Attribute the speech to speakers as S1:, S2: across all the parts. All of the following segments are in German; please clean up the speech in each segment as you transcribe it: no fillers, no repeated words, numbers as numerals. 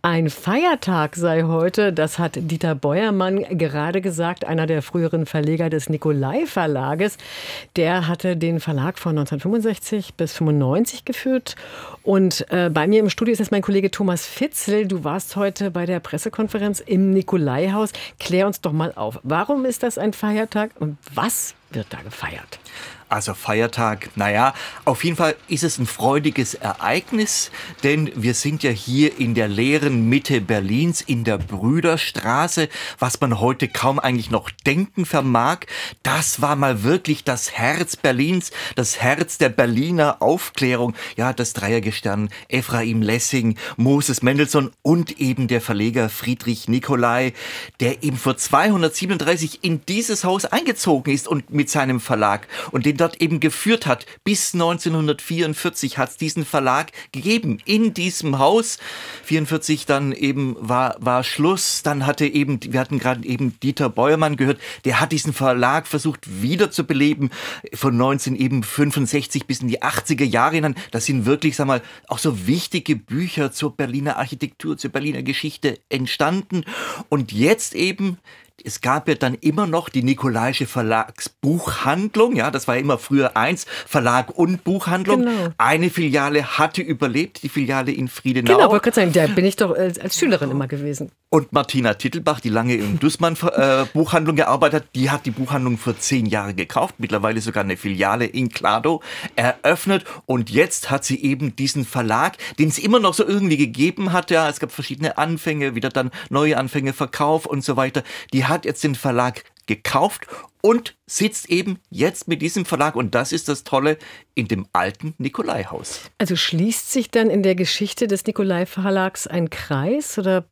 S1: Ein Feiertag sei heute, das hat Dieter Beuermann gerade gesagt, einer der früheren Verleger des Nicolai Verlages. Der hatte den Verlag von 1965 bis 1995 geführt. Und bei mir im Studio ist jetzt mein Kollege Thomas Fitzel. Du warst heute bei der Pressekonferenz im Nicolai-Haus. Klär uns doch mal auf. Warum ist das ein Feiertag und was wird da gefeiert?
S2: Also Feiertag, naja, auf jeden Fall ist es ein freudiges Ereignis, denn wir sind ja hier in der leeren Mitte Berlins, in der Brüderstraße, was man heute kaum eigentlich noch denken vermag. Das war mal wirklich das Herz Berlins, das Herz der Berliner Aufklärung. Ja, das Dreiergestirn, Ephraim Lessing, Moses Mendelssohn und eben der Verleger Friedrich Nicolai, der eben vor 237 in dieses Haus eingezogen ist und mit seinem Verlag und den dort eben geführt hat. Bis 1944 hat es diesen Verlag gegeben in diesem Haus. 44 dann eben war Schluss. Dann wir hatten gerade eben Dieter Beuermann gehört, der hat diesen Verlag versucht wiederzubeleben von 1965 bis in die 80er Jahre hinein. Das sind wirklich, sag mal, auch so wichtige Bücher zur Berliner Architektur, zur Berliner Geschichte entstanden. Und jetzt eben, es gab ja dann immer noch die Nicolaiische Verlagsbuchhandlung, ja, das war ja immer früher eins, Verlag und Buchhandlung. Genau. Eine Filiale hatte überlebt, die Filiale in Friedenau.
S1: Genau, wollte gerade sagen, da bin ich doch als Schülerin immer gewesen.
S2: Und Martina Tittelbach, die lange in Dussmann Buchhandlung gearbeitet hat, die hat die Buchhandlung für 10 Jahre gekauft, mittlerweile sogar eine Filiale in Kladow eröffnet und jetzt hat sie eben diesen Verlag, den es immer noch so irgendwie gegeben hat, ja, es gab verschiedene Anfänge, wieder dann neue Anfänge, Verkauf und so weiter, die hat jetzt den Verlag gekauft und sitzt eben jetzt mit diesem Verlag, und das ist das Tolle, in dem alten Nicolai-Haus.
S1: Also schließt sich dann in der Geschichte des Nicolai-Verlags ein Kreis, oder?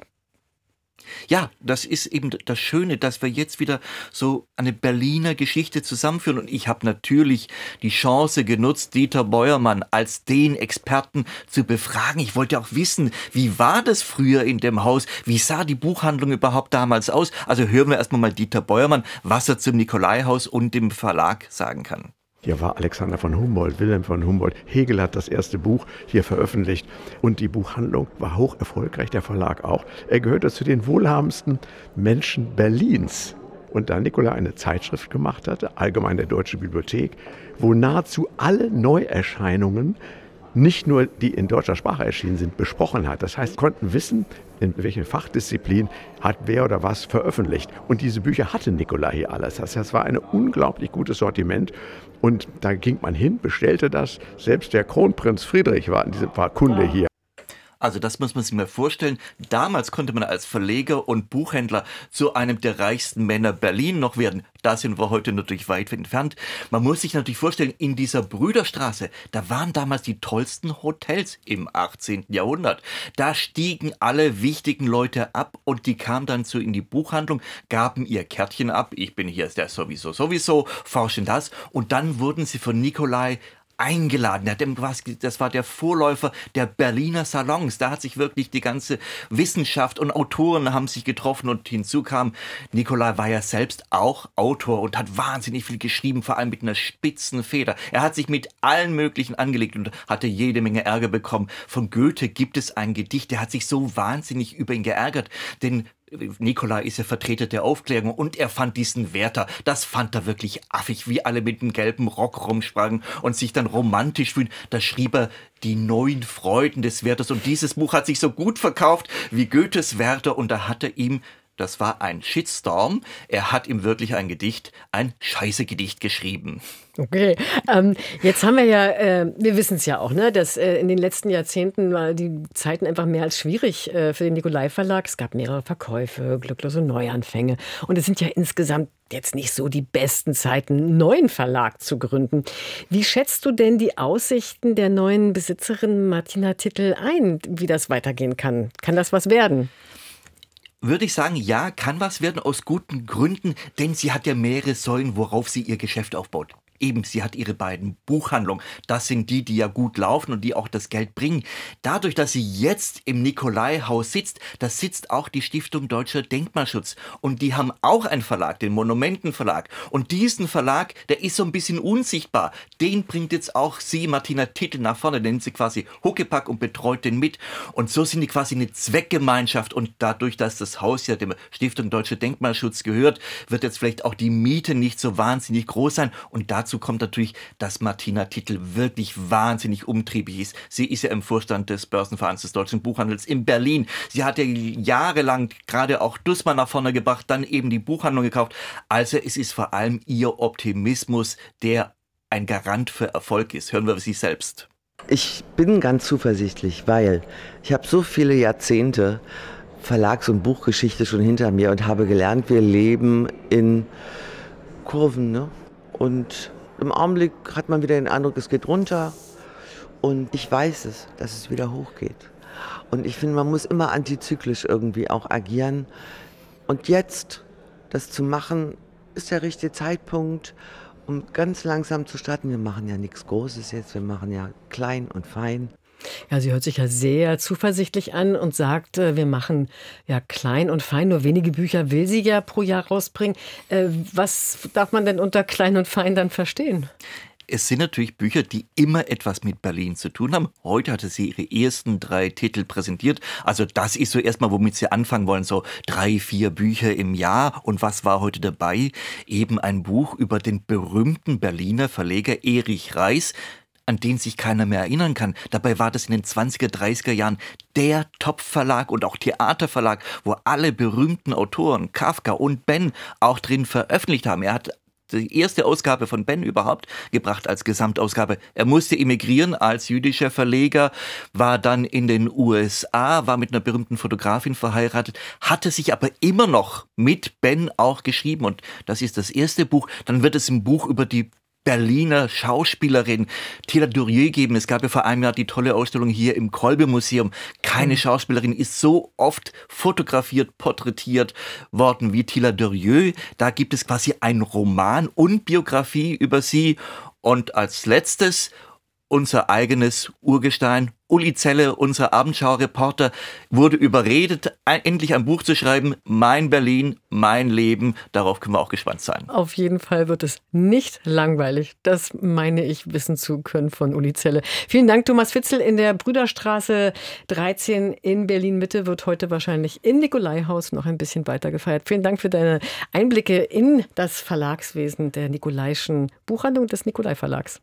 S2: Ja, das ist eben das Schöne, dass wir jetzt wieder so eine Berliner Geschichte zusammenführen. Und ich habe natürlich die Chance genutzt, Dieter Beuermann als den Experten zu befragen. Ich wollte auch wissen, wie war das früher in dem Haus? Wie sah die Buchhandlung überhaupt damals aus? Also hören wir erstmal mal Dieter Beuermann, was er zum Nicolai-Haus und dem Verlag sagen kann.
S3: Hier war Alexander von Humboldt, Wilhelm von Humboldt. Hegel hat das erste Buch hier veröffentlicht. Und die Buchhandlung war hoch erfolgreich, der Verlag auch. Er gehörte zu den wohlhabendsten Menschen Berlins. Und da Nicolai eine Zeitschrift gemacht hatte, Allgemeine Deutsche Bibliothek, wo nahezu alle Neuerscheinungen, nicht nur die in deutscher Sprache erschienen sind, besprochen hat. Das heißt, konnten wissen, in welche Fachdisziplin hat wer oder was veröffentlicht. Und diese Bücher hatte Nicolai hier alles. Das heißt, das war ein unglaublich gutes Sortiment. Und da ging man hin, bestellte das. Selbst der Kronprinz Friedrich war in diesem Fall Kunde hier.
S2: Also das muss man sich mal vorstellen. Damals konnte man als Verleger und Buchhändler zu einem der reichsten Männer Berlin noch werden. Da sind wir heute natürlich weit entfernt. Man muss sich natürlich vorstellen, in dieser Brüderstraße, da waren damals die tollsten Hotels im 18. Jahrhundert. Da stiegen alle wichtigen Leute ab und die kamen dann in die Buchhandlung, gaben ihr Kärtchen ab. Ich bin hier der sowieso, forschen das. Und dann wurden sie von Nicolai eingeladen. Das war der Vorläufer der Berliner Salons. Da hat sich wirklich die ganze Wissenschaft und Autoren haben sich getroffen, und hinzu kam, Nicolai war ja selbst auch Autor und hat wahnsinnig viel geschrieben, vor allem mit einer spitzen Feder. Er hat sich mit allen möglichen angelegt und hatte jede Menge Ärger bekommen. Von Goethe gibt es ein Gedicht, der hat sich so wahnsinnig über ihn geärgert, denn Nicolai ist ja Vertreter der Aufklärung und er fand diesen Werther, das fand er wirklich affig, wie alle mit dem gelben Rock rumsprangen und sich dann romantisch fühlen. Da schrieb er die 9 Freuden des Werthers, und dieses Buch hat sich so gut verkauft wie Goethes Werther, und da hat er ihm, das war ein Shitstorm, er hat ihm wirklich ein Scheiße-Gedicht geschrieben.
S1: Okay, jetzt haben wir ja, wir wissen es ja auch, ne, dass in den letzten Jahrzehnten war die Zeiten einfach mehr als schwierig für den Nicolai Verlag. Es gab mehrere Verkäufe, glücklose Neuanfänge, und es sind ja insgesamt jetzt nicht so die besten Zeiten, einen neuen Verlag zu gründen. Wie schätzt du denn die Aussichten der neuen Besitzerin Martina Tittel ein, wie das weitergehen kann? Kann das was werden?
S2: Würde ich sagen, ja, kann was werden, aus guten Gründen, denn sie hat ja mehrere Säulen, worauf sie ihr Geschäft aufbaut. Eben, sie hat ihre beiden Buchhandlungen. Das sind die ja gut laufen und die auch das Geld bringen. Dadurch, dass sie jetzt im Nikolai-Haus sitzt, da sitzt auch die Stiftung Deutscher Denkmalschutz. Und die haben auch einen Verlag, den Monumentenverlag. Und diesen Verlag, der ist so ein bisschen unsichtbar. Den bringt jetzt auch sie, Martina Tittel, nach vorne. Den nimmt sie quasi Huckepack und betreut den mit. Und so sind die quasi eine Zweckgemeinschaft. Und dadurch, dass das Haus ja der Stiftung Deutscher Denkmalschutz gehört, wird jetzt vielleicht auch die Miete nicht so wahnsinnig groß sein. Und dazu kommt natürlich, dass Martina Tittel wirklich wahnsinnig umtriebig ist. Sie ist ja im Vorstand des Börsenvereins des Deutschen Buchhandels in Berlin. Sie hat ja jahrelang gerade auch Dussmann nach vorne gebracht, dann eben die Buchhandlung gekauft. Also es ist vor allem ihr Optimismus, der ein Garant für Erfolg ist. Hören wir sie selbst.
S4: Ich bin ganz zuversichtlich, weil ich habe so viele Jahrzehnte Verlags- und Buchgeschichte schon hinter mir und habe gelernt, wir leben in Kurven, ne? Und im Augenblick hat man wieder den Eindruck, es geht runter und ich weiß es, dass es wieder hochgeht. Und ich finde, man muss immer antizyklisch irgendwie auch agieren. Und jetzt das zu machen, ist der richtige Zeitpunkt, um ganz langsam zu starten. Wir machen ja nichts Großes jetzt, wir machen ja klein und fein.
S1: Ja, sie hört sich ja sehr zuversichtlich an und sagt, wir machen ja klein und fein, nur wenige Bücher will sie ja pro Jahr rausbringen. Was darf man denn unter klein und fein dann verstehen?
S2: Es sind natürlich Bücher, die immer etwas mit Berlin zu tun haben. Heute hatte sie ihre ersten 3 Titel präsentiert. Also das ist so erstmal, womit sie anfangen wollen. So 3, 4 Bücher im Jahr. Und was war heute dabei? Eben ein Buch über den berühmten Berliner Verleger Erich Reiß, an den sich keiner mehr erinnern kann. Dabei war das in den 20er, 30er Jahren der Top-Verlag und auch Theaterverlag, wo alle berühmten Autoren, Kafka und Ben, auch drin veröffentlicht haben. Er hat die erste Ausgabe von Ben überhaupt gebracht als Gesamtausgabe. Er musste emigrieren als jüdischer Verleger, war dann in den USA, war mit einer berühmten Fotografin verheiratet, hatte sich aber immer noch mit Ben auch geschrieben. Und das ist das erste Buch. Dann wird es ein Buch über die Berliner Schauspielerin Theda Durieux geben. Es gab ja vor einem Jahr die tolle Ausstellung hier im Kolbe-Museum. Keine Schauspielerin ist so oft fotografiert, porträtiert worden wie Theda Durieux. Da gibt es quasi einen Roman und Biografie über sie. Und als letztes unser eigenes Urgestein, Uli Zelle, unser Abendschau-Reporter, wurde überredet, endlich ein Buch zu schreiben. Mein Berlin, mein Leben. Darauf können wir auch gespannt sein.
S1: Auf jeden Fall wird es nicht langweilig. Das meine ich wissen zu können von Uli Zelle. Vielen Dank, Thomas Fitzel. In der Brüderstraße 13 in Berlin-Mitte wird heute wahrscheinlich im Nikolai-Haus noch ein bisschen weiter gefeiert. Vielen Dank für deine Einblicke in das Verlagswesen der Nikolaischen Buchhandlung des Nikolai Verlags.